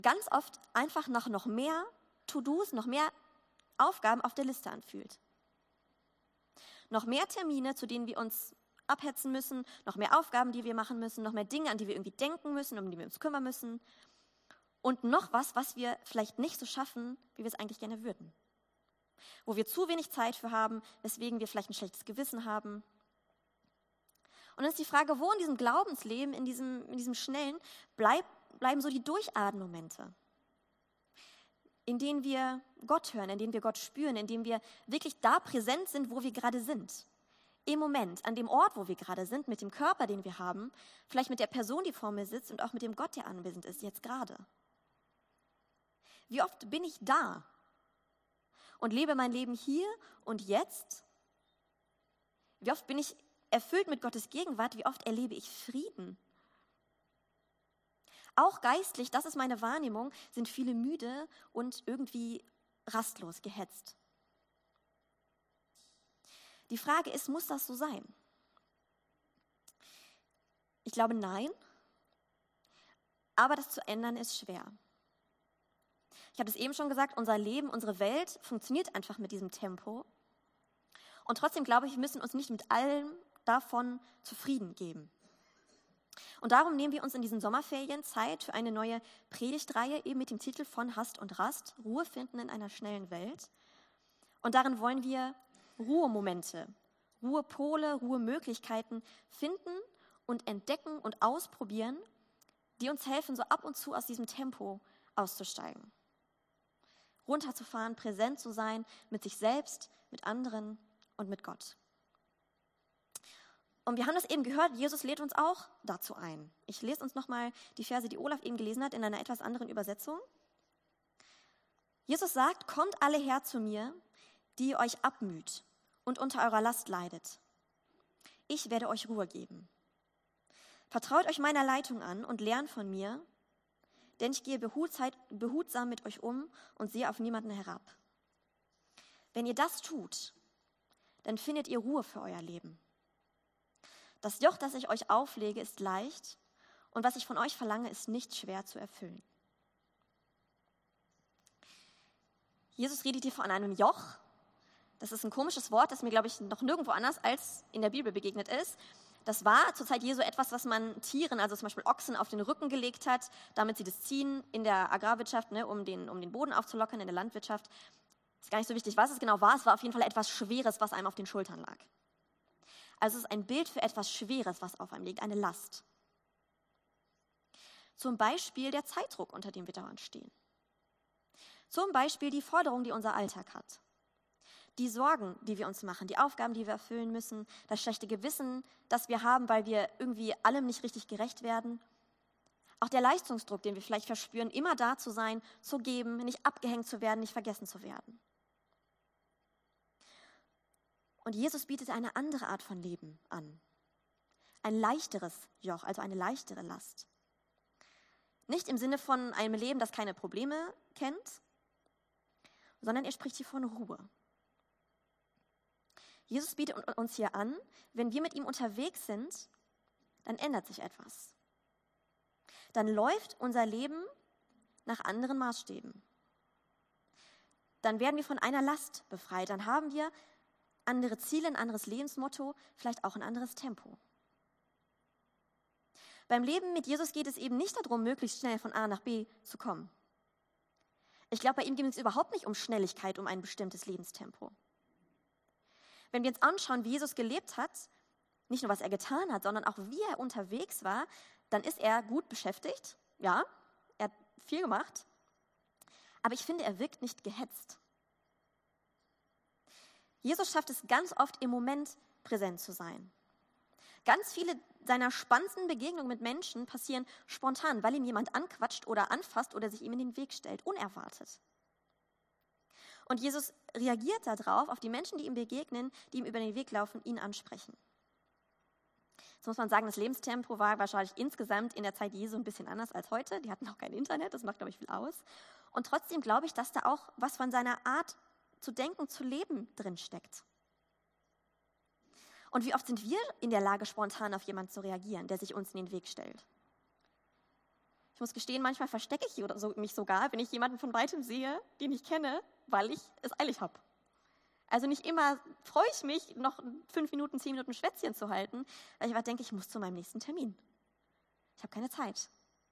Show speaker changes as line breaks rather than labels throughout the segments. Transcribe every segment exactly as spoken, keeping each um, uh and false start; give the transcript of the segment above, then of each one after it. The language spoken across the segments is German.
ganz oft einfach nach noch mehr To-Dos, noch mehr Aufgaben auf der Liste anfühlt. Noch mehr Termine, zu denen wir uns abhetzen müssen, noch mehr Aufgaben, die wir machen müssen, noch mehr Dinge, an die wir irgendwie denken müssen, um die wir uns kümmern müssen. Und noch was, was wir vielleicht nicht so schaffen, wie wir es eigentlich gerne würden. Wo wir zu wenig Zeit für haben, weswegen wir vielleicht ein schlechtes Gewissen haben. Und dann ist die Frage, wo in diesem Glaubensleben, in diesem, in diesem Schnellen, bleib, bleiben so die Durchatmen-Momente, in denen wir Gott hören, in denen wir Gott spüren, in denen wir wirklich da präsent sind, wo wir gerade sind. Im Moment, an dem Ort, wo wir gerade sind, mit dem Körper, den wir haben, vielleicht mit der Person, die vor mir sitzt und auch mit dem Gott, der anwesend ist, jetzt gerade. Wie oft bin ich da und lebe mein Leben hier und jetzt? Wie oft bin ich erfüllt mit Gottes Gegenwart? Wie oft erlebe ich Frieden? Auch geistlich, das ist meine Wahrnehmung, sind viele müde und irgendwie rastlos, gehetzt. Die Frage ist, muss das so sein? Ich glaube, nein. Aber das zu ändern ist schwer. Ich habe es eben schon gesagt, unser Leben, unsere Welt funktioniert einfach mit diesem Tempo. Und trotzdem glaube ich, wir müssen uns nicht mit allem davon zufrieden geben. Und darum nehmen wir uns in diesen Sommerferien Zeit für eine neue Predigtreihe, eben mit dem Titel von Hast und Rast, Ruhe finden in einer schnellen Welt. Und darin wollen wir Ruhemomente, Ruhepole, Ruhemöglichkeiten finden und entdecken und ausprobieren, die uns helfen, so ab und zu aus diesem Tempo auszusteigen. Runterzufahren, präsent zu sein mit sich selbst, mit anderen und mit Gott. Und wir haben das eben gehört, Jesus lädt uns auch dazu ein. Ich lese uns nochmal die Verse, die Olaf eben gelesen hat, in einer etwas anderen Übersetzung. Jesus sagt, kommt alle her zu mir, die ihr euch abmüht und unter eurer Last leidet. Ich werde euch Ruhe geben. Vertraut euch meiner Leitung an und lernt von mir, denn ich gehe behutsam mit euch um und sehe auf niemanden herab. Wenn ihr das tut, dann findet ihr Ruhe für euer Leben. Das Joch, das ich euch auflege, ist leicht und was ich von euch verlange, ist nicht schwer zu erfüllen. Jesus redet hier von einem Joch. Das ist ein komisches Wort, das mir, glaube ich, noch nirgendwo anders als in der Bibel begegnet ist. Das war zur Zeit Jesu etwas, was man Tieren, also zum Beispiel Ochsen, auf den Rücken gelegt hat, damit sie das ziehen in der Agrarwirtschaft, ne, um, den, um den Boden aufzulockern in der Landwirtschaft. Ist gar nicht so wichtig, was es genau war. Es war auf jeden Fall etwas Schweres, was einem auf den Schultern lag. Also es ist ein Bild für etwas Schweres, was auf einem liegt, eine Last. Zum Beispiel der Zeitdruck, unter dem wir dauernd stehen. Zum Beispiel die Forderung, die unser Alltag hat. Die Sorgen, die wir uns machen, die Aufgaben, die wir erfüllen müssen, das schlechte Gewissen, das wir haben, weil wir irgendwie allem nicht richtig gerecht werden. Auch der Leistungsdruck, den wir vielleicht verspüren, immer da zu sein, zu geben, nicht abgehängt zu werden, nicht vergessen zu werden. Und Jesus bietet eine andere Art von Leben an. Ein leichteres Joch, also eine leichtere Last. Nicht im Sinne von einem Leben, das keine Probleme kennt, sondern er spricht hier von Ruhe. Jesus bietet uns hier an, wenn wir mit ihm unterwegs sind, dann ändert sich etwas. Dann läuft unser Leben nach anderen Maßstäben. Dann werden wir von einer Last befreit. Dann haben wir andere Ziele, ein anderes Lebensmotto, vielleicht auch ein anderes Tempo. Beim Leben mit Jesus geht es eben nicht darum, möglichst schnell von A nach B zu kommen. Ich glaube, bei ihm geht es überhaupt nicht um Schnelligkeit, um ein bestimmtes Lebenstempo. Wenn wir uns anschauen, wie Jesus gelebt hat, nicht nur was er getan hat, sondern auch wie er unterwegs war, dann ist er gut beschäftigt. Ja, er hat viel gemacht. Aber ich finde, er wirkt nicht gehetzt. Jesus schafft es ganz oft, im Moment präsent zu sein. Ganz viele seiner spannendsten Begegnungen mit Menschen passieren spontan, weil ihm jemand anquatscht oder anfasst oder sich ihm in den Weg stellt, unerwartet. Und Jesus reagiert darauf, auf die Menschen, die ihm begegnen, die ihm über den Weg laufen, ihn ansprechen. Jetzt muss man sagen, das Lebenstempo war wahrscheinlich insgesamt in der Zeit Jesu ein bisschen anders als heute. Die hatten auch kein Internet, das macht, glaube ich, viel aus. Und trotzdem glaube ich, dass da auch was von seiner Art zu denken, zu leben drin steckt. Und wie oft sind wir in der Lage, spontan auf jemanden zu reagieren, der sich uns in den Weg stellt? muss gestehen, manchmal verstecke ich oder so, mich sogar, wenn ich jemanden von Weitem sehe, den ich kenne, weil ich es eilig habe. Also nicht immer freue ich mich, noch fünf Minuten, zehn Minuten Schwätzchen zu halten, weil ich aber denke, ich muss zu meinem nächsten Termin. Ich habe keine Zeit.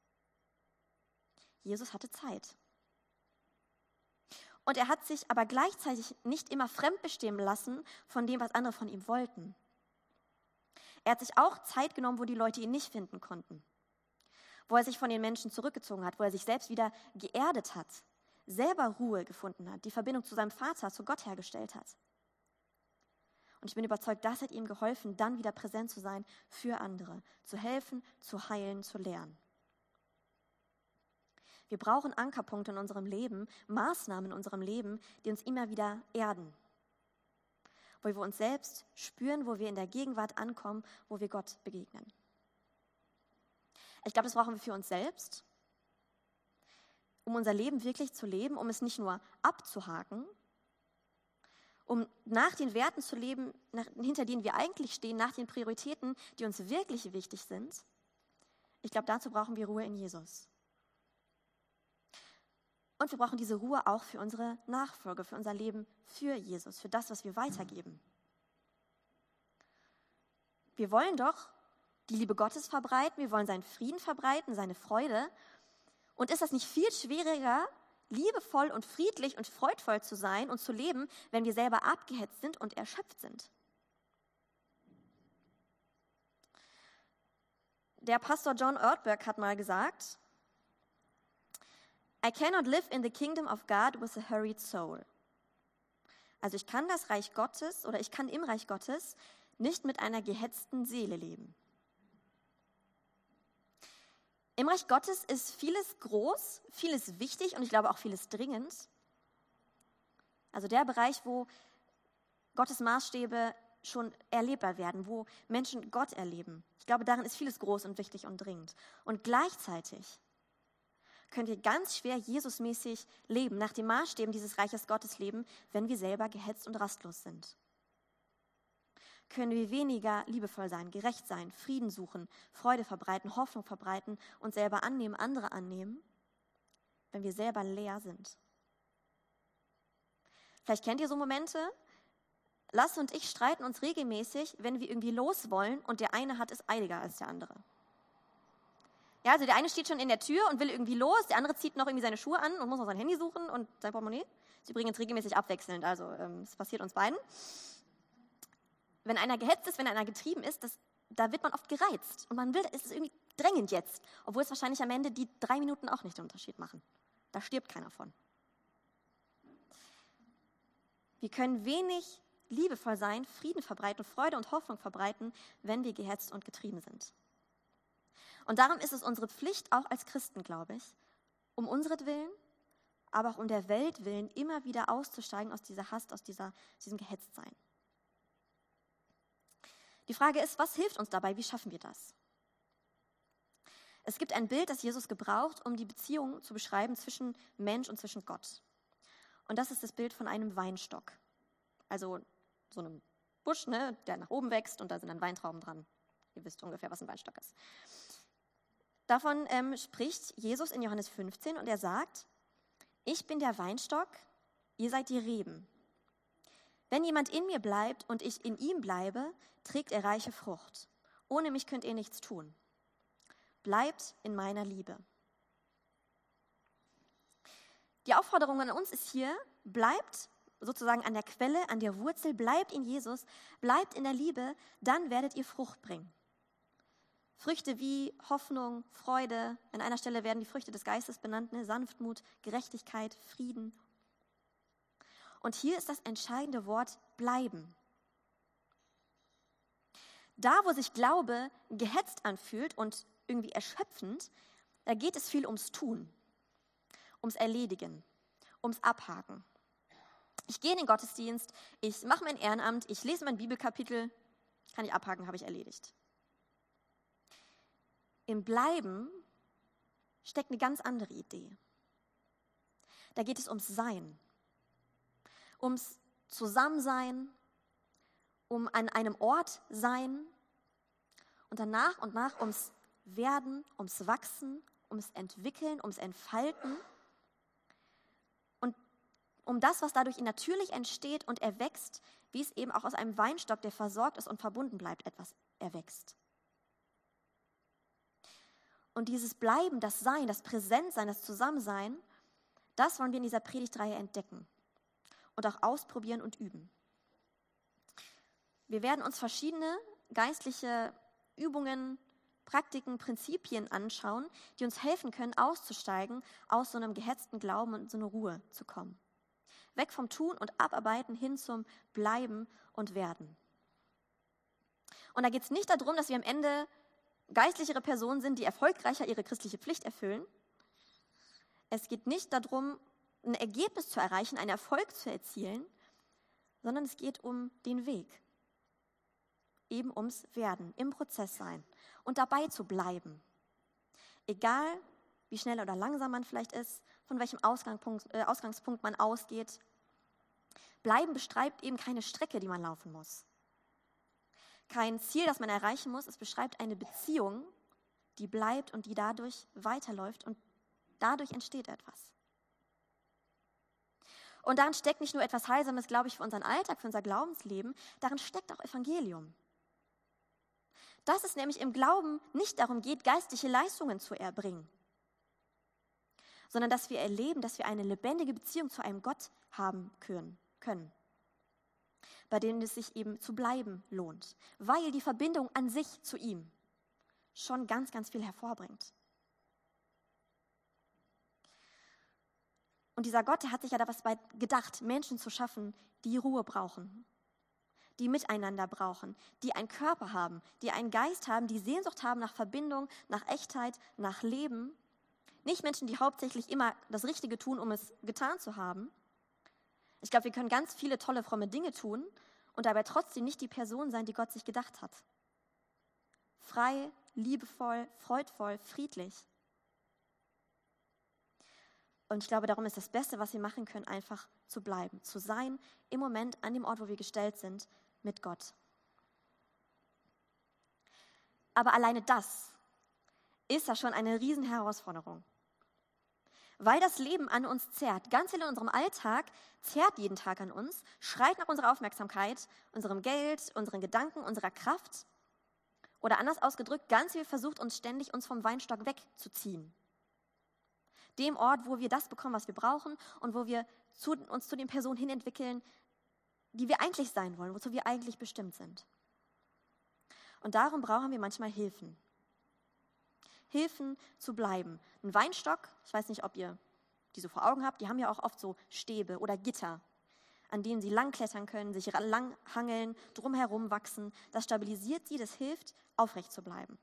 Jesus hatte Zeit. Und er hat sich aber gleichzeitig nicht immer fremdbestimmen lassen von dem, was andere von ihm wollten. Er hat sich auch Zeit genommen, wo die Leute ihn nicht finden konnten. Wo er sich von den Menschen zurückgezogen hat, wo er sich selbst wieder geerdet hat, selber Ruhe gefunden hat, die Verbindung zu seinem Vater, zu Gott hergestellt hat. Und ich bin überzeugt, das hat ihm geholfen, dann wieder präsent zu sein für andere, zu helfen, zu heilen, zu lernen. Wir brauchen Ankerpunkte in unserem Leben, Maßnahmen in unserem Leben, die uns immer wieder erden. Wo wir uns selbst spüren, wo wir in der Gegenwart ankommen, wo wir Gott begegnen. Ich glaube, das brauchen wir für uns selbst, um unser Leben wirklich zu leben, um es nicht nur abzuhaken, um nach den Werten zu leben, nach, hinter denen wir eigentlich stehen, nach den Prioritäten, die uns wirklich wichtig sind. Ich glaube, dazu brauchen wir Ruhe in Jesus. Und wir brauchen diese Ruhe auch für unsere Nachfolge, für unser Leben für Jesus, für das, was wir weitergeben. Wir wollen doch die Liebe Gottes verbreiten, wir wollen seinen Frieden verbreiten, seine Freude. Und ist das nicht viel schwieriger, liebevoll und friedlich und freudvoll zu sein und zu leben, wenn wir selber abgehetzt sind und erschöpft sind? Der Pastor John Ortberg hat mal gesagt, I cannot live in the kingdom of God with a hurried soul. Also ich kann das Reich Gottes oder ich kann im Reich Gottes nicht mit einer gehetzten Seele leben. Im Reich Gottes ist vieles groß, vieles wichtig und ich glaube auch vieles dringend. Also der Bereich, wo Gottes Maßstäbe schon erlebbar werden, wo Menschen Gott erleben. Ich glaube, darin ist vieles groß und wichtig und dringend. Und gleichzeitig können wir ganz schwer Jesusmäßig leben, nach den Maßstäben dieses Reiches Gottes leben, wenn wir selber gehetzt und rastlos sind. Können wir weniger liebevoll sein, gerecht sein, Frieden suchen, Freude verbreiten, Hoffnung verbreiten und selber annehmen, andere annehmen, wenn wir selber leer sind. Vielleicht kennt ihr so Momente, Lasse und ich streiten uns regelmäßig, wenn wir irgendwie los wollen und der eine hat es eiliger als der andere. Ja, also der eine steht schon in der Tür und will irgendwie los, der andere zieht noch irgendwie seine Schuhe an und muss noch sein Handy suchen und sein Portemonnaie. Das ist übrigens regelmäßig abwechselnd, also es ähm, passiert uns beiden. Wenn einer gehetzt ist, wenn einer getrieben ist, das, da wird man oft gereizt und man will, es ist irgendwie drängend jetzt, obwohl es wahrscheinlich am Ende die drei Minuten auch nicht den Unterschied machen. Da stirbt keiner von. Wir können wenig liebevoll sein, Frieden verbreiten, Freude und Hoffnung verbreiten, wenn wir gehetzt und getrieben sind. Und darum ist es unsere Pflicht, auch als Christen, glaube ich, um unseretwillen, aber auch um der Welt willen, immer wieder auszusteigen aus dieser Hass, aus dieser, diesem Gehetztsein. Die Frage ist, was hilft uns dabei? Wie schaffen wir das? Es gibt ein Bild, das Jesus gebraucht, um die Beziehung zu beschreiben zwischen Mensch und zwischen Gott. Und das ist das Bild von einem Weinstock. Also so einem Busch, ne, der nach oben wächst und da sind dann Weintrauben dran. Ihr wisst ungefähr, was ein Weinstock ist. Davon ähm, spricht Jesus in Johannes fünfzehn und er sagt, ich bin der Weinstock, ihr seid die Reben. Wenn jemand in mir bleibt und ich in ihm bleibe, trägt er reiche Frucht. Ohne mich könnt ihr nichts tun. Bleibt in meiner Liebe. Die Aufforderung an uns ist hier, bleibt sozusagen an der Quelle, an der Wurzel, bleibt in Jesus, bleibt in der Liebe, dann werdet ihr Frucht bringen. Früchte wie Hoffnung, Freude, an einer Stelle werden die Früchte des Geistes benannt, ne? Sanftmut, Gerechtigkeit, Frieden. Und hier ist das entscheidende Wort bleiben. Da, wo sich Glaube gehetzt anfühlt und irgendwie erschöpfend, da geht es viel ums Tun, ums Erledigen, ums Abhaken. Ich gehe in den Gottesdienst, ich mache mein Ehrenamt, ich lese mein Bibelkapitel, kann ich abhaken, habe ich erledigt. Im Bleiben steckt eine ganz andere Idee. Da geht es ums Sein, ums Zusammensein, um an einem Ort sein und dann nach und nach ums Werden, ums Wachsen, ums Entwickeln, ums Entfalten und um das, was dadurch natürlich entsteht und erwächst, wie es eben auch aus einem Weinstock, der versorgt ist und verbunden bleibt, etwas erwächst. Und dieses Bleiben, das Sein, das Präsentsein, das Zusammensein, das wollen wir in dieser Predigtreihe entdecken und auch ausprobieren und üben. Wir werden uns verschiedene geistliche Übungen, Praktiken, Prinzipien anschauen, die uns helfen können, auszusteigen aus so einem gehetzten Glauben und in so eine Ruhe zu kommen. Weg vom Tun und Abarbeiten hin zum Bleiben und Werden. Und da geht es nicht darum, dass wir am Ende geistlichere Personen sind, die erfolgreicher ihre christliche Pflicht erfüllen. Es geht nicht darum, ein Ergebnis zu erreichen, einen Erfolg zu erzielen, sondern es geht um den Weg. Eben ums Werden, im Prozess sein und dabei zu bleiben. Egal, wie schnell oder langsam man vielleicht ist, von welchem Ausgangspunkt, äh, Ausgangspunkt man ausgeht. Bleiben beschreibt eben keine Strecke, die man laufen muss. Kein Ziel, das man erreichen muss. Es beschreibt eine Beziehung, die bleibt und die dadurch weiterläuft und dadurch entsteht etwas. Und darin steckt nicht nur etwas Heilsames, glaube ich, für unseren Alltag, für unser Glaubensleben, darin steckt auch Evangelium. Dass es nämlich im Glauben nicht darum geht, geistliche Leistungen zu erbringen, sondern dass wir erleben, dass wir eine lebendige Beziehung zu einem Gott haben können, können, bei dem es sich eben zu bleiben lohnt, weil die Verbindung an sich zu ihm schon ganz, ganz viel hervorbringt. Und dieser Gott, der hat sich ja da was bei gedacht, Menschen zu schaffen, die Ruhe brauchen, die miteinander brauchen, die einen Körper haben, die einen Geist haben, die Sehnsucht haben nach Verbindung, nach Echtheit, nach Leben. Nicht Menschen, die hauptsächlich immer das Richtige tun, um es getan zu haben. Ich glaube, wir können ganz viele tolle, fromme Dinge tun und dabei trotzdem nicht die Person sein, die Gott sich gedacht hat. Frei, liebevoll, freudvoll, friedlich. Und ich glaube, darum ist das Beste, was wir machen können, einfach zu bleiben, zu sein, im Moment an dem Ort, wo wir gestellt sind, mit Gott. Aber alleine das ist ja schon eine Riesenherausforderung. Weil das Leben an uns zerrt. Ganz viel in unserem Alltag zerrt jeden Tag an uns, schreit nach unserer Aufmerksamkeit, unserem Geld, unseren Gedanken, unserer Kraft. Oder anders ausgedrückt, ganz viel versucht uns ständig, uns vom Weinstock wegzuziehen. Dem Ort, wo wir das bekommen, was wir brauchen und wo wir zu, uns zu den Personen hin entwickeln, die wir eigentlich sein wollen, wozu wir eigentlich bestimmt sind. Und darum brauchen wir manchmal Hilfen. Hilfen zu bleiben. Ein Weinstock, ich weiß nicht, ob ihr die so vor Augen habt, die haben ja auch oft so Stäbe oder Gitter, an denen sie lang klettern können, sich lang hangeln, drumherum wachsen. Das stabilisiert sie, das hilft, aufrecht zu bleiben.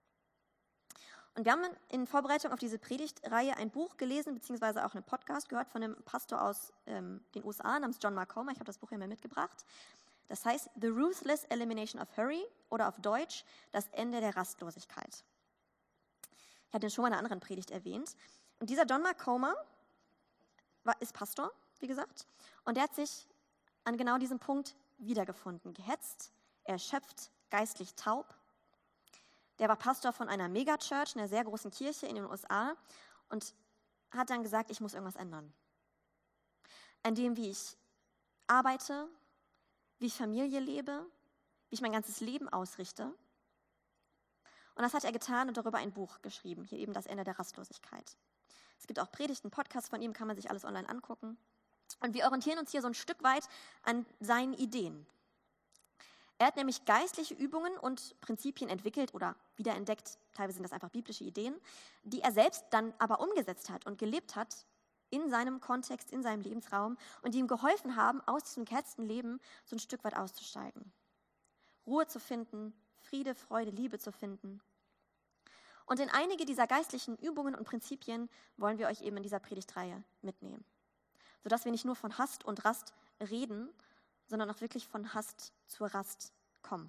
Und wir haben in Vorbereitung auf diese Predigtreihe ein Buch gelesen, beziehungsweise auch einen Podcast gehört von einem Pastor aus ähm, den U S A namens John Mark Comer. Ich habe das Buch hier mal mitgebracht. Das heißt The Ruthless Elimination of Hurry oder auf Deutsch Das Ende der Rastlosigkeit. Ich hatte ihn schon mal in einer anderen Predigt erwähnt. Und dieser John Mark Comer war, ist Pastor, wie gesagt, und der hat sich an genau diesem Punkt wiedergefunden. Gehetzt, erschöpft, geistlich taub. Der war Pastor von einer Megachurch, einer sehr großen Kirche in den U S A und hat dann gesagt, ich muss irgendwas ändern. An dem, wie ich arbeite, wie ich Familie lebe, wie ich mein ganzes Leben ausrichte. Und das hat er getan und darüber ein Buch geschrieben, hier eben Das Ende der Rastlosigkeit. Es gibt auch Predigten, Podcasts von ihm, kann man sich alles online angucken. Und wir orientieren uns hier so ein Stück weit an seinen Ideen. Er hat nämlich geistliche Übungen und Prinzipien entwickelt oder wiederentdeckt, teilweise sind das einfach biblische Ideen, die er selbst dann aber umgesetzt hat und gelebt hat in seinem Kontext, in seinem Lebensraum und die ihm geholfen haben, aus diesem gehetzten Leben so ein Stück weit auszusteigen. Ruhe zu finden, Friede, Freude, Liebe zu finden. Und in einige dieser geistlichen Übungen und Prinzipien wollen wir euch eben in dieser Predigtreihe mitnehmen, sodass wir nicht nur von Hast und Rast reden, sondern auch wirklich von Hast zur Rast kommen.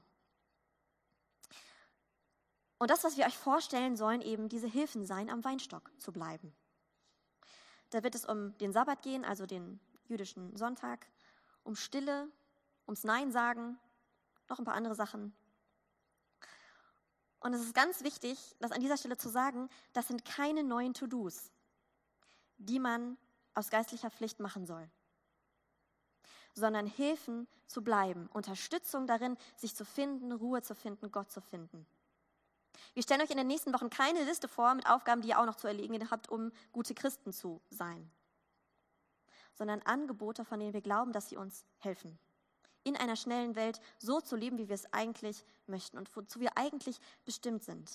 Und das, was wir euch vorstellen, sollen eben diese Hilfen sein, am Weinstock zu bleiben. Da wird es um den Sabbat gehen, also den jüdischen Sonntag, um Stille, ums Nein sagen, noch ein paar andere Sachen. Und es ist ganz wichtig, das an dieser Stelle zu sagen, das sind keine neuen To-Dos, die man aus geistlicher Pflicht machen soll, sondern Hilfen zu bleiben, Unterstützung darin, sich zu finden, Ruhe zu finden, Gott zu finden. Wir stellen euch in den nächsten Wochen keine Liste vor mit Aufgaben, die ihr auch noch zu erledigen habt, um gute Christen zu sein, sondern Angebote, von denen wir glauben, dass sie uns helfen, in einer schnellen Welt so zu leben, wie wir es eigentlich möchten und wozu wir eigentlich bestimmt sind.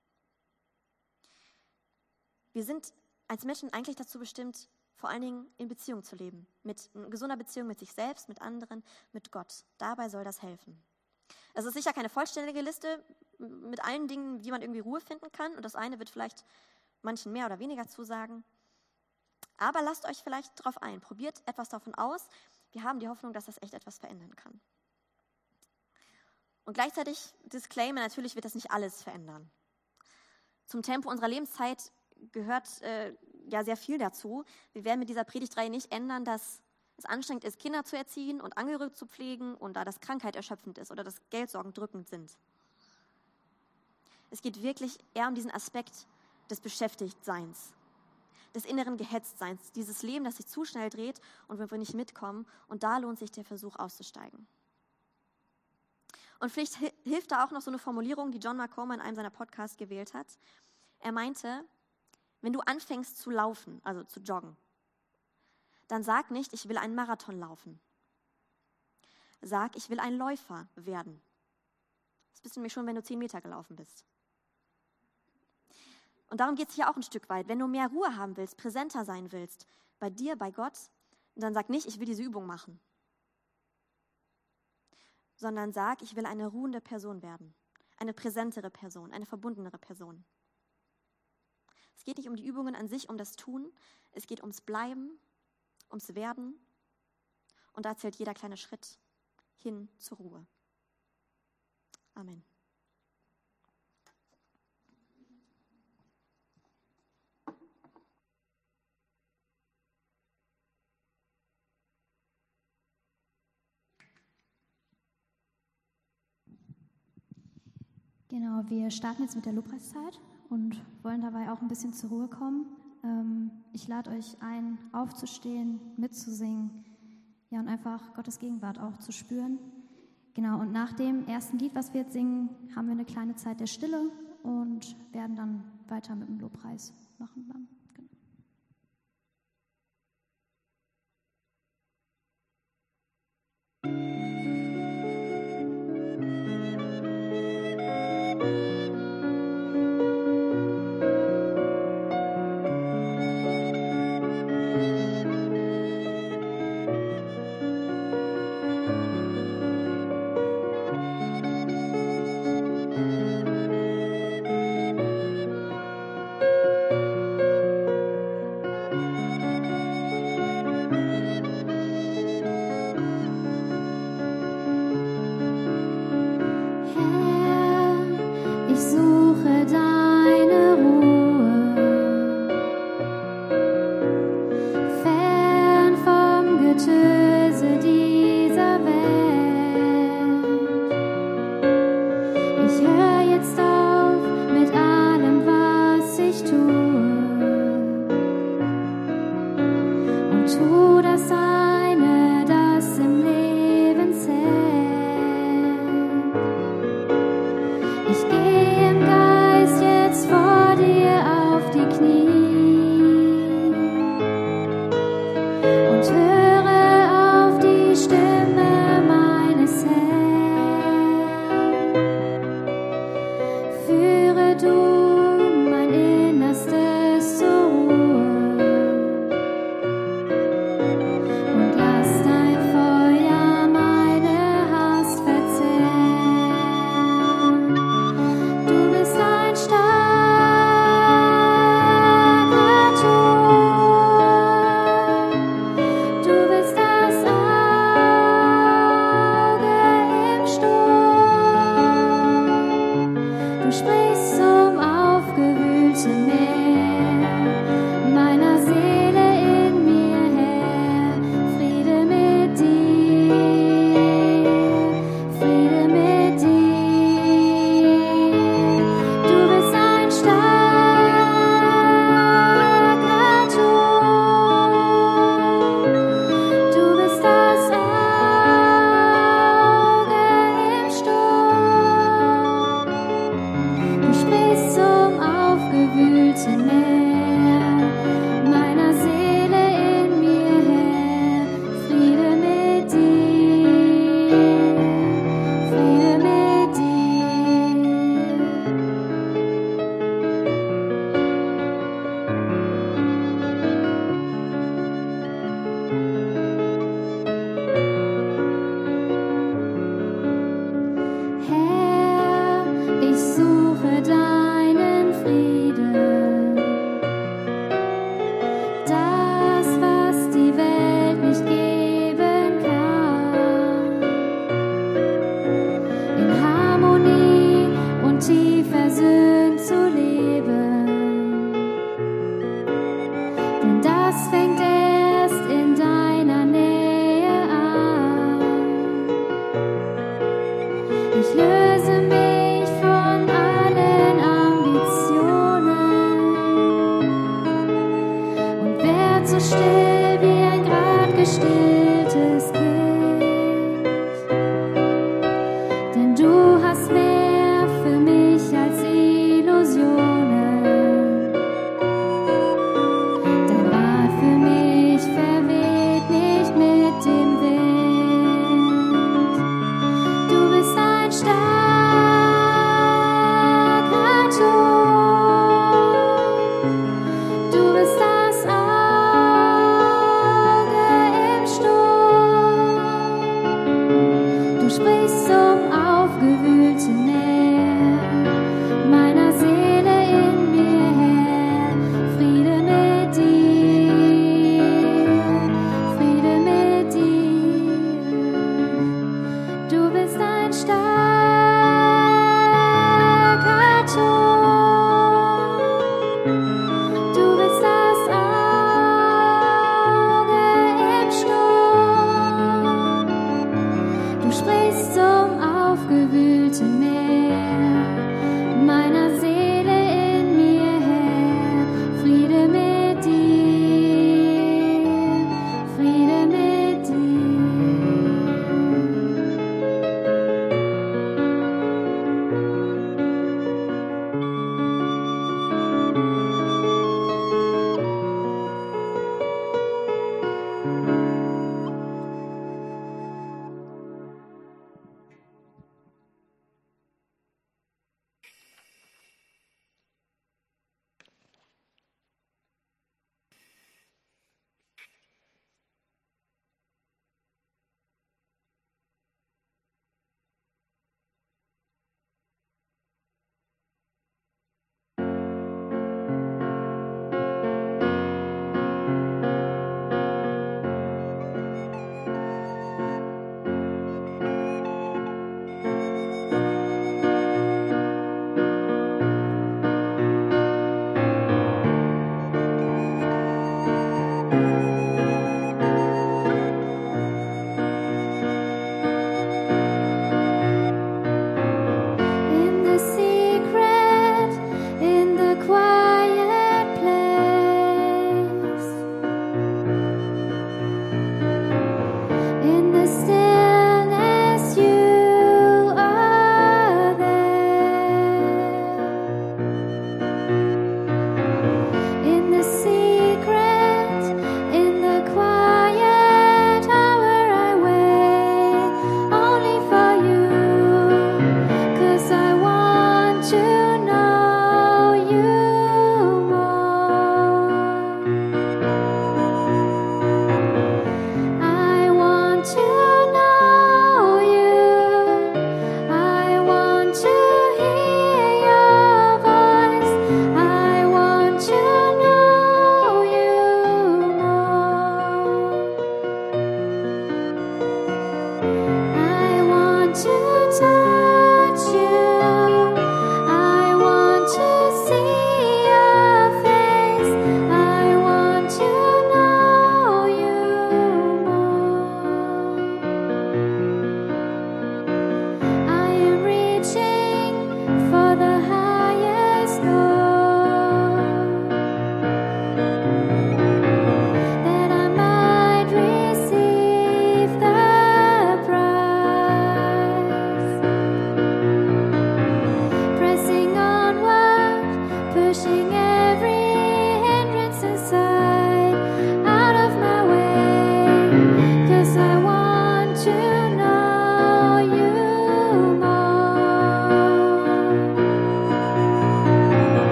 Wir sind als Menschen eigentlich dazu bestimmt, vor allen Dingen in Beziehung zu leben, mit in gesunder Beziehung mit sich selbst, mit anderen, mit Gott. Dabei soll das helfen. Es ist sicher keine vollständige Liste mit allen Dingen, wie man irgendwie Ruhe finden kann, und das eine wird vielleicht manchen mehr oder weniger zusagen. Aber lasst euch vielleicht darauf ein, probiert etwas davon aus. Wir haben die Hoffnung, dass das echt etwas verändern kann. Und gleichzeitig Disclaimer, natürlich wird das nicht alles verändern. Zum Tempo unserer Lebenszeit gehört äh, ja sehr viel dazu. Wir werden mit dieser Predigtreihe nicht ändern, dass es anstrengend ist, Kinder zu erziehen und Angehörige zu pflegen und da das Krankheit erschöpfend ist oder dass Geldsorgen drückend sind. Es geht wirklich eher um diesen Aspekt des Beschäftigtseins, des inneren Gehetztseins, dieses Leben, das sich zu schnell dreht und wo wir nicht mitkommen, und da lohnt sich der Versuch auszusteigen. Und vielleicht hilft da auch noch so eine Formulierung, die John Mark Comer in einem seiner Podcasts gewählt hat. Er meinte, wenn du anfängst zu laufen, also zu joggen, dann sag nicht, ich will einen Marathon laufen. Sag, ich will ein Läufer werden. Das bist du nämlich schon, wenn du zehn Meter gelaufen bist. Und darum geht es hier auch ein Stück weit. Wenn du mehr Ruhe haben willst, präsenter sein willst, bei dir, bei Gott, dann sag nicht, ich will diese Übung machen. Sondern sag, ich will eine ruhende Person werden. Eine präsentere Person, eine verbundenere Person. Es geht nicht um die Übungen an sich, um das Tun. Es geht ums Bleiben, ums Werden. Und da zählt jeder kleine Schritt hin zur Ruhe. Amen.
Genau, wir starten jetzt mit der Lobpreiszeit und wollen dabei auch ein bisschen zur Ruhe kommen. Ähm, ich lade euch ein, aufzustehen, mitzusingen, ja, und einfach Gottes Gegenwart auch zu spüren. Genau, und nach dem ersten Lied, was wir jetzt singen, haben wir eine kleine Zeit der Stille und werden dann weiter mit dem Lobpreis machen. Dann. Genau. so still wie ein grad gestilltes Kind. Denn du hast mehr für mich als Illusionen. Dein Rat für mich verweht nicht mit dem Wind. Du bist ein starker Turm. Du bist das Auge im Sturm.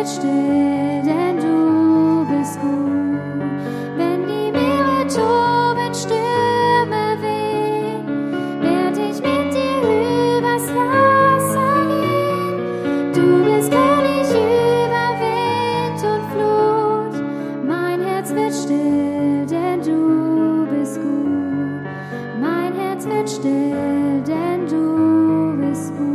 wird still, denn du bist gut. Wenn die Meere toben, Stürme wehen, werd ich mit dir übers Wasser gehen. Du bist König über Wind und Flut. Mein Herz wird still, denn du bist gut. Mein Herz wird still, denn du bist gut.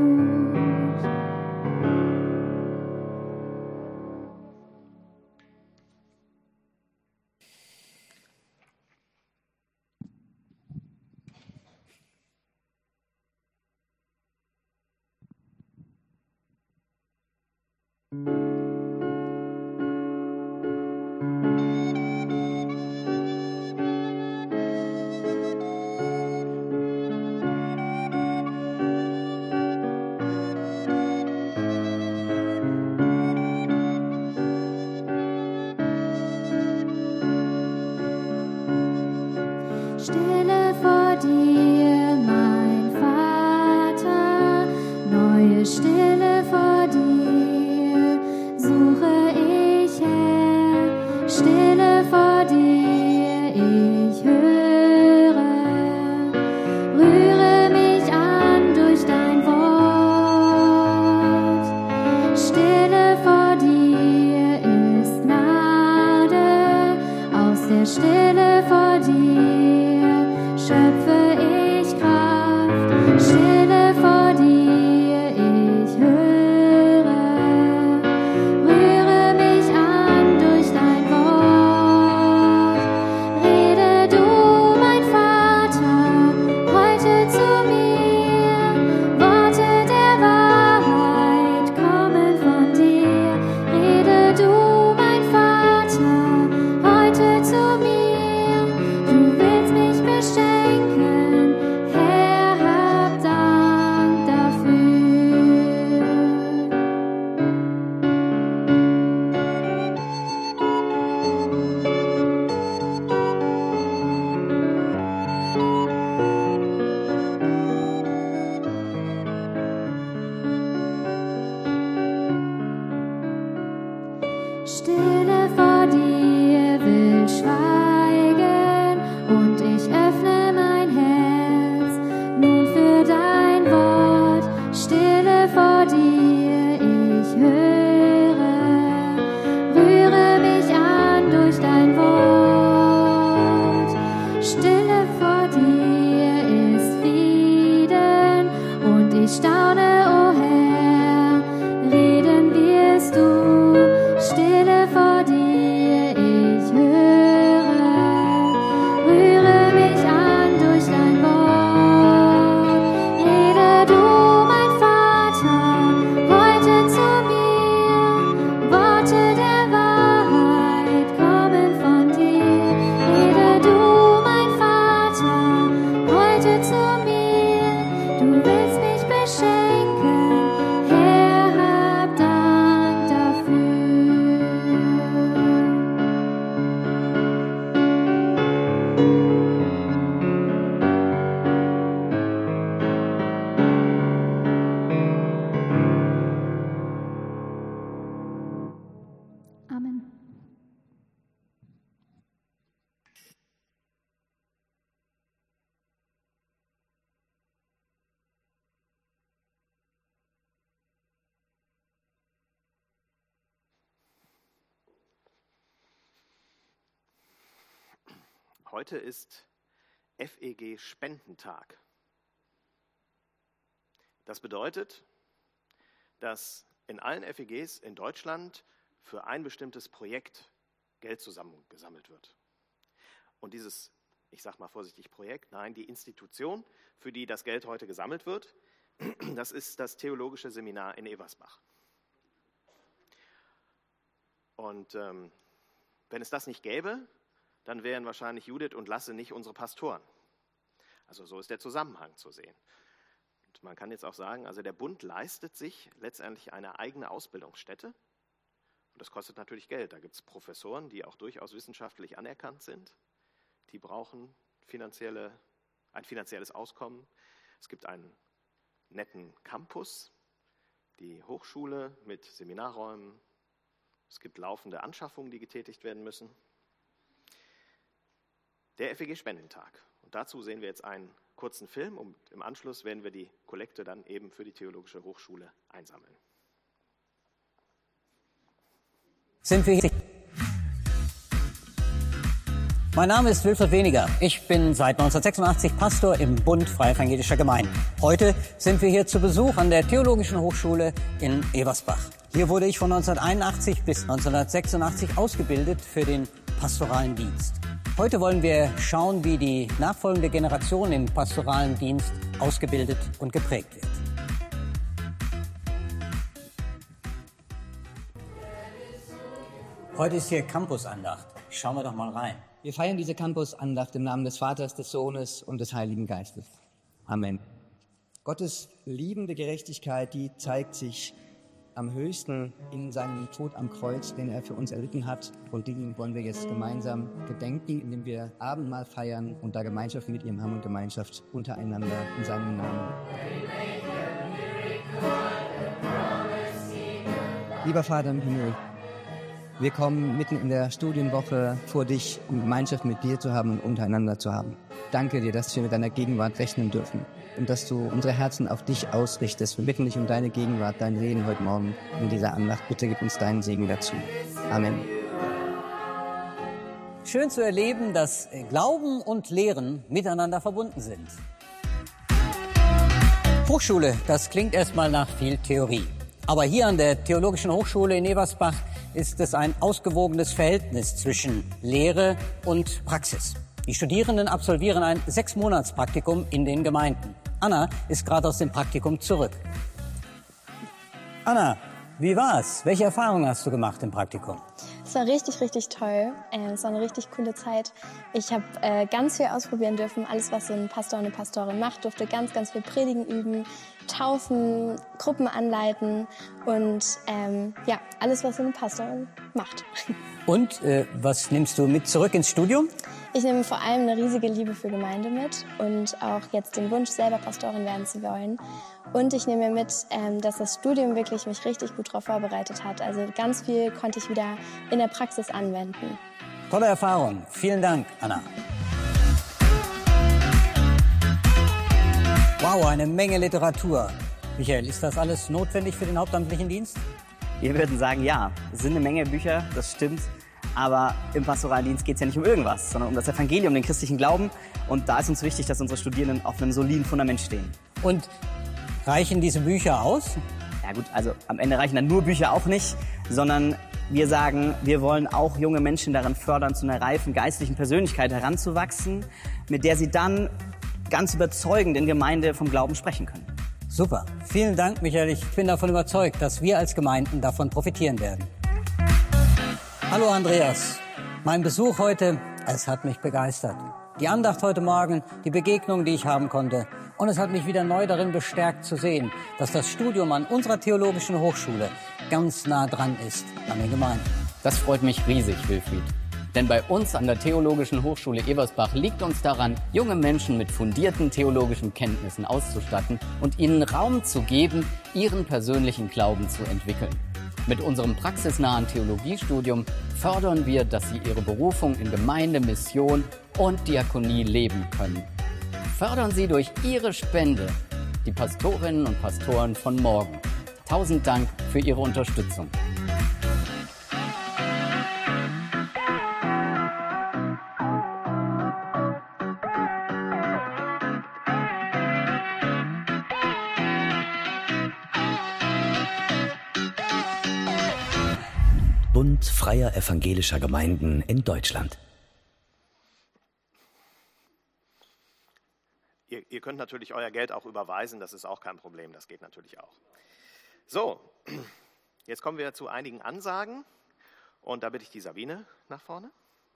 Stille vor dir, mein Vater, neue Stille vor dir suche ich her. Stille vor dir, ich höre, rühre mich an durch dein Wort. Stille vor dir ist Gnade, aus der Stille vor dir schöpfe ich Kraft. Stille vor dir, ich höre, rühre mich an durch dein Wort. Rede du, mein Vater, heute zu mir. Worte der Wahrheit kommen von dir. Rede du, mein Vater, heute zu mir. Du willst mich beschenken, Herr, hab Dank dafür. Stille vor dir will schweigen und ich öffne mein Herz nun für dein Wort. Stille vor dir, ich höre, rühre mich an durch dein Wort. Stille vor dir ist Frieden und ich staune, o Herr, reden wirst du. Stille vor dir, ich höre, rühre mich an durch dein Wort. Rede du, mein Vater, heute zu mir. Worte der Wahrheit kommen von dir. Rede du, mein Vater, heute zu mir. Du willst mich beschenken, Herr, hab Dank dafür. Amen.
Heute ist F E G-Spendentag. Das bedeutet, dass in allen F E Gs in Deutschland für ein bestimmtes Projekt Geld zusammengesammelt wird. Und dieses, ich sage mal vorsichtig Projekt, nein, die Institution, für die das Geld heute gesammelt wird, das ist das Theologische Seminar in Eversbach. Und ähm, wenn es das nicht gäbe, dann wären wahrscheinlich Judith und Lasse nicht unsere Pastoren. Also so ist der Zusammenhang zu sehen. Und man kann jetzt auch sagen, also der Bund leistet sich letztendlich eine eigene Ausbildungsstätte. Und das kostet natürlich Geld. Da gibt es Professoren, die auch durchaus wissenschaftlich anerkannt sind. Die brauchen finanzielle, ein finanzielles Auskommen. Es gibt einen netten Campus, die Hochschule mit Seminarräumen, Es gibt laufende Anschaffungen, die getätigt werden müssen. Der F E G-Spendentag. Und dazu sehen wir jetzt einen kurzen Film und im Anschluss werden wir die Kollekte dann eben für die Theologische Hochschule einsammeln.
Sind wir hier? Mein Name ist Wilfried Weniger. Ich bin seit neunzehnhundertsechsundachtzig Pastor im Bund Freier Evangelischer Gemeinden. Heute sind wir hier zu Besuch an der Theologischen Hochschule in Eversbach. Hier wurde ich von neunzehnhunderteinundachtzig bis neunzehnhundertsechsundachtzig ausgebildet für den pastoralen Dienst. Heute wollen wir schauen, wie die nachfolgende Generation im pastoralen Dienst ausgebildet und geprägt wird. Heute ist hier Campusandacht. Schauen wir doch mal rein.
Wir feiern diese Campusandacht im Namen des Vaters, des Sohnes und des Heiligen Geistes. Amen. Gottes liebende Gerechtigkeit, die zeigt sich am höchsten in seinem Tod am Kreuz, den er für uns erlitten hat. Und den wollen wir jetzt gemeinsam gedenken, indem wir Abendmahl feiern und da Gemeinschaft mit ihm haben und Gemeinschaft untereinander in seinem Namen. Lieber Vater im Himmel, wir kommen mitten in der Studienwoche vor dich, um Gemeinschaft mit dir zu haben und untereinander zu haben. Danke dir, dass wir mit deiner Gegenwart rechnen dürfen und dass du unsere Herzen auf dich ausrichtest. Wir bitten dich um deine Gegenwart, dein Reden heute Morgen in dieser Andacht. Bitte gib uns deinen Segen dazu. Amen.
Schön zu erleben, dass Glauben und Lehren miteinander verbunden sind. Hochschule, das klingt erstmal nach viel Theorie. Aber hier an der Theologischen Hochschule in Eversbach ist es ein ausgewogenes Verhältnis zwischen Lehre und Praxis. Die Studierenden absolvieren ein Sechsmonatspraktikum in den Gemeinden. Anna ist gerade aus dem Praktikum zurück. Anna, wie war's? Welche Erfahrungen hast du gemacht im Praktikum?
Es war richtig, richtig toll. Es war eine richtig coole Zeit. Ich habe äh, ganz viel ausprobieren dürfen. Alles, was so ein Pastor und eine Pastorin macht, durfte ganz, ganz viel Predigen üben, taufen, Gruppen anleiten und ähm, ja, alles, was so eine Pastorin macht.
Und äh, was nimmst du mit zurück ins Studium?
Ich nehme vor allem eine riesige Liebe für Gemeinde mit und auch jetzt den Wunsch, selber Pastorin werden zu wollen. Und ich nehme mit, ähm, dass das Studium wirklich mich richtig gut darauf vorbereitet hat. Also ganz viel konnte ich wieder in der Praxis anwenden.
Tolle Erfahrung. Vielen Dank, Anna. Wow, eine Menge Literatur. Michael, ist das alles notwendig für den hauptamtlichen Dienst?
Wir würden sagen, ja, es sind eine Menge Bücher, das stimmt. Aber im pastoralen Dienst geht es ja nicht um irgendwas, sondern um das Evangelium, den christlichen Glauben. Und da ist uns wichtig, dass unsere Studierenden auf einem soliden Fundament stehen.
Und reichen diese Bücher aus?
Ja gut, also am Ende reichen dann nur Bücher auch nicht, sondern wir sagen, wir wollen auch junge Menschen daran fördern, zu einer reifen geistlichen Persönlichkeit heranzuwachsen, mit der sie dann ganz überzeugend in Gemeinde vom Glauben sprechen können.
Super. Vielen Dank, Michael. Ich bin davon überzeugt, dass wir als Gemeinden davon profitieren werden. Hallo Andreas. Mein Besuch heute, es hat mich begeistert. Die Andacht heute Morgen, die Begegnung, die ich haben konnte. Und es hat mich wieder neu darin bestärkt zu sehen, dass das Studium an unserer Theologischen Hochschule ganz nah dran ist an den Gemeinden.
Das freut mich riesig, Wilfried. Denn bei uns an der Theologischen Hochschule Eversbach liegt uns daran, junge Menschen mit fundierten theologischen Kenntnissen auszustatten und ihnen Raum zu geben, ihren persönlichen Glauben zu entwickeln. Mit unserem praxisnahen Theologiestudium fördern wir, dass sie ihre Berufung in Gemeinde, Mission und Diakonie leben können. Fördern Sie durch Ihre Spende die Pastorinnen und Pastoren von morgen. Tausend Dank für Ihre Unterstützung.
Bund Freier Evangelischer Gemeinden in Deutschland.
Ihr, ihr könnt natürlich euer Geld auch überweisen, das ist auch kein Problem, das geht natürlich auch. So, jetzt kommen wir zu einigen Ansagen und da bitte ich die Sabine nach vorne.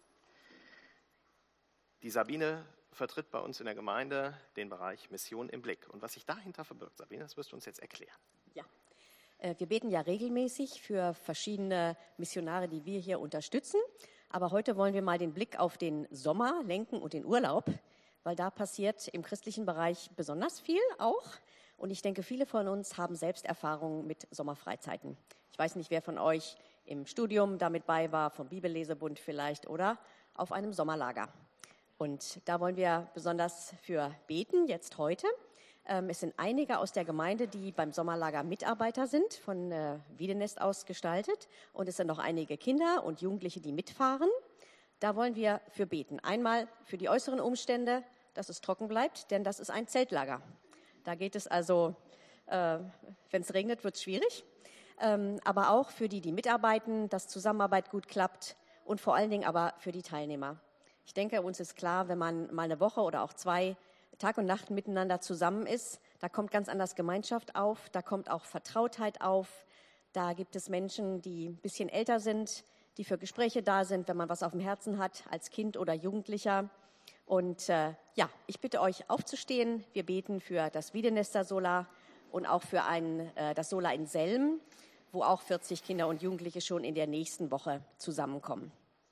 Die Sabine vertritt bei uns in der Gemeinde den Bereich Mission im Blick. Und was sich dahinter verbirgt, Sabine, das wirst du uns jetzt erklären.
Ja. Wir beten ja regelmäßig für verschiedene Missionare, die wir hier unterstützen. Aber heute wollen wir mal den Blick auf den Sommer lenken und den Urlaub, weil da passiert im christlichen Bereich besonders viel auch. Und ich denke, viele von uns haben selbst Erfahrungen mit Sommerfreizeiten. Ich weiß nicht, wer von euch im Studium damit bei war, vom Bibellesebund vielleicht oder auf einem Sommerlager. Und da wollen wir besonders für beten, jetzt heute. Ähm, es sind einige aus der Gemeinde, die beim Sommerlager Mitarbeiter sind, von äh, Wiedenest aus gestaltet. Und es sind noch einige Kinder und Jugendliche, die mitfahren. Da wollen wir für beten. Einmal für die äußeren Umstände, dass es trocken bleibt, denn das ist ein Zeltlager. Da geht es also, äh, wenn es regnet, wird es schwierig. Ähm, aber auch für die, die mitarbeiten, dass Zusammenarbeit gut klappt und vor allen Dingen aber für die Teilnehmer. Ich denke, uns ist klar, wenn man mal eine Woche oder auch zwei Tag und Nacht miteinander zusammen ist, da kommt ganz anders Gemeinschaft auf, da kommt auch Vertrautheit auf. Da gibt es Menschen, die ein bisschen älter sind, die für Gespräche da sind, wenn man was auf dem Herzen hat, als Kind oder Jugendlicher. Und äh, ja, ich bitte euch aufzustehen. Wir beten für das Wiedenester Sola und auch für ein, äh, das Sola in Selm, wo auch vierzig Kinder und Jugendliche schon in der nächsten Woche zusammenkommen.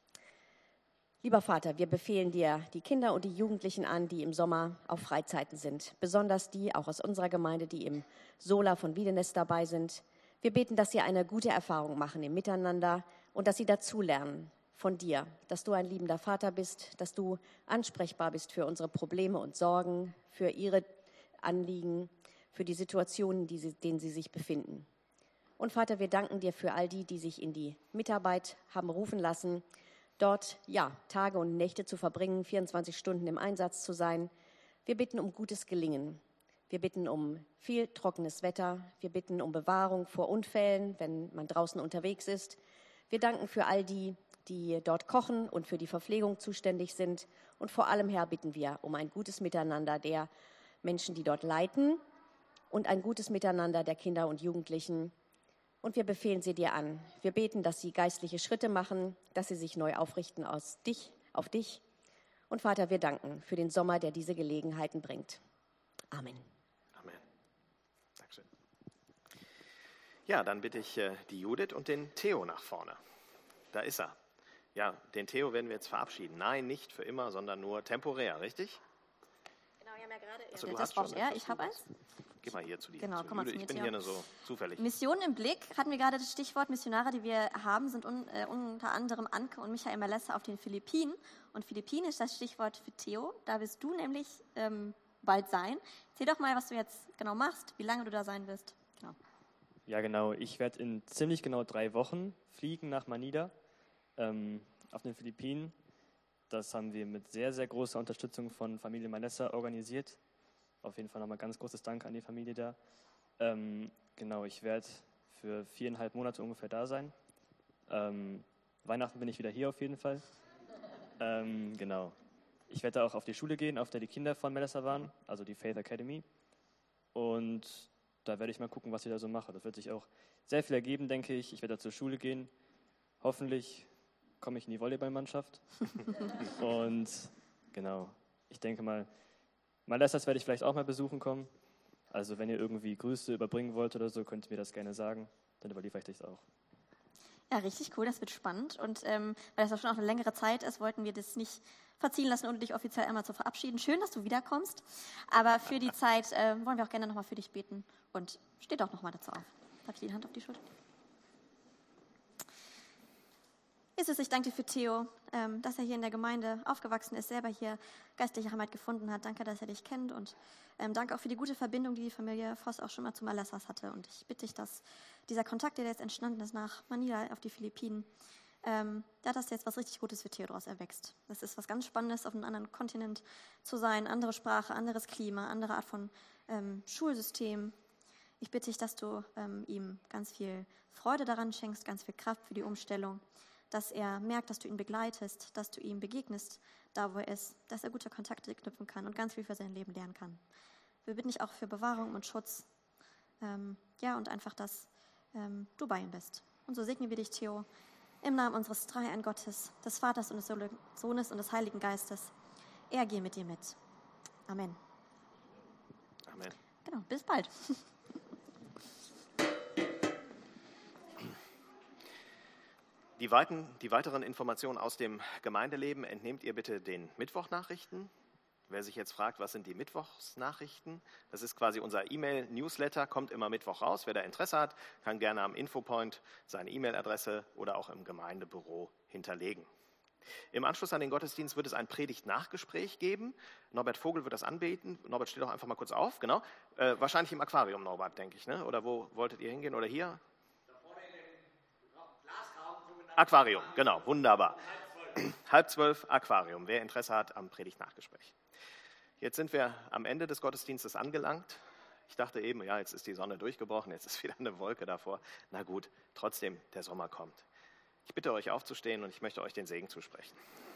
Lieber Vater, wir befehlen dir die Kinder und die Jugendlichen an, die im Sommer auf Freizeiten sind. Besonders die, auch aus unserer Gemeinde, die im Sola von Wiedenest dabei sind. Wir beten, dass sie eine gute Erfahrung machen im Miteinander und dass sie dazulernen von dir, dass du ein liebender Vater bist, dass du ansprechbar bist für unsere Probleme und Sorgen, für ihre Anliegen, für die Situationen, die sie, denen sie sich befinden. Und Vater, wir danken dir für all die, die sich in die Mitarbeit haben rufen lassen, dort ja Tage und Nächte zu verbringen, vierundzwanzig Stunden im Einsatz zu sein. Wir bitten um gutes Gelingen. Wir bitten um viel trockenes Wetter. Wir bitten um Bewahrung vor Unfällen, wenn man draußen unterwegs ist. Wir danken für all die, die dort kochen und für die Verpflegung zuständig sind. Und vor allem, Herr, bitten wir um ein gutes Miteinander der Menschen, die dort leiten und ein gutes Miteinander der Kinder und Jugendlichen. Und wir befehlen sie dir an. Wir beten, dass sie geistliche Schritte machen, dass sie sich neu aufrichten aus dich, auf dich. Und Vater, wir danken für den Sommer, der diese Gelegenheiten bringt. Amen.
Amen. Dankeschön. Ja, dann bitte ich äh, die Judith und den Theo nach vorne. Da ist er. Ja, den Theo werden wir jetzt verabschieden. Nein, nicht für immer, sondern nur temporär, richtig?
Genau, wir haben ja gerade...
Achso,
ja,
du
das
hast
braucht
schon
er,
etwas
ich habe
Gutes.
eins.
Geh mal hier zu dir.
Genau,
zu
komm mal
Judith.
zu mir,
Ich bin
Theo.
hier nur so zufällig.
Mission im Blick hatten wir gerade das Stichwort. Missionare, die wir haben, sind un, äh, unter anderem Anke und Michael Malessa auf den Philippinen. Und Philippinen ist das Stichwort für Theo. Da wirst du nämlich ähm, bald sein. Erzähl doch mal, was du jetzt genau machst, wie lange du da sein wirst. Genau.
Ja, genau. Ich werde in ziemlich genau drei Wochen fliegen nach Manila ähm, auf den Philippinen. Das haben wir mit sehr, sehr großer Unterstützung von Familie Malessa organisiert. Auf jeden Fall nochmal ganz großes Dank an die Familie da. Ähm, genau, ich werde für viereinhalb Monate ungefähr da sein. Ähm, Weihnachten bin ich wieder hier auf jeden Fall. Ähm, genau. Ich werde auch auf die Schule gehen, auf der die Kinder von Malessa waren, also die Faith Academy. Und da werde ich mal gucken, was ich da so mache. Das wird sich auch sehr viel ergeben, denke ich. Ich werde da zur Schule gehen. Hoffentlich komme ich in die Volleyballmannschaft. Und genau, ich denke mal, Malessas werde ich vielleicht auch mal besuchen kommen. Also wenn ihr irgendwie Grüße überbringen wollt oder so, könnt ihr mir das gerne sagen. Dann überliefere ich das auch.
Ja, richtig cool, das wird spannend. Und ähm, weil das auch schon auch eine längere Zeit ist, wollten wir das nicht verziehen lassen, ohne dich offiziell einmal zu verabschieden. Schön, dass du wiederkommst. Aber für die Zeit äh, wollen wir auch gerne nochmal für dich beten. Und steht auch nochmal dazu auf. Darf ich die Hand auf die Schulter? Jesus, ich danke dir für Theo, ähm, dass er hier in der Gemeinde aufgewachsen ist, selber hier geistliche Heimat gefunden hat. Danke, dass er dich kennt und ähm, danke auch für die gute Verbindung, die die Familie Voss auch schon mal zu Malessas hatte. Und ich bitte dich, dass dieser Kontakt, der jetzt entstanden ist nach Manila auf die Philippinen, ähm, ja, dass jetzt was richtig Gutes für Theo daraus erwächst. Das ist was ganz Spannendes, auf einem anderen Kontinent zu sein, andere Sprache, anderes Klima, andere Art von ähm, Schulsystem. Ich bitte dich, dass du ähm, ihm ganz viel Freude daran schenkst, ganz viel Kraft für die Umstellung, dass er merkt, dass du ihn begleitest, dass du ihm begegnest, da wo er ist, dass er gute Kontakte knüpfen kann und ganz viel für sein Leben lernen kann. Wir bitten dich auch für Bewahrung und Schutz, ähm, ja, und einfach, dass ähm, du bei ihm bist. Und so segnen wir dich, Theo, im Namen unseres Dreiein Gottes, des Vaters und des Sohnes und des Heiligen Geistes. Er gehe mit dir mit. Amen.
Amen.
Genau, bis bald.
Die, weiten, die weiteren Informationen aus dem Gemeindeleben entnehmt ihr bitte den Mittwochnachrichten. Wer sich jetzt fragt, was sind die Mittwochsnachrichten? Das ist quasi unser E-Mail-Newsletter, kommt immer Mittwoch raus. Wer da Interesse hat, kann gerne am Infopoint seine E-Mail-Adresse oder auch im Gemeindebüro hinterlegen. Im Anschluss an den Gottesdienst wird es ein Predigt-Nachgespräch geben. Norbert Vogel wird das anbieten. Norbert, steh doch einfach mal kurz auf. Genau. Äh, wahrscheinlich im Aquarium, Norbert, denke ich. Ne? Oder wo wolltet ihr hingehen? Oder hier? Aquarium, genau, wunderbar. Halb zwölf Aquarium, wer Interesse hat am Predigt-Nachgespräch. Jetzt sind wir am Ende des Gottesdienstes angelangt. Ich dachte eben, ja, jetzt ist die Sonne durchgebrochen, jetzt ist wieder eine Wolke davor. Na gut, trotzdem, der Sommer kommt. Ich bitte euch aufzustehen und ich möchte euch den Segen zusprechen.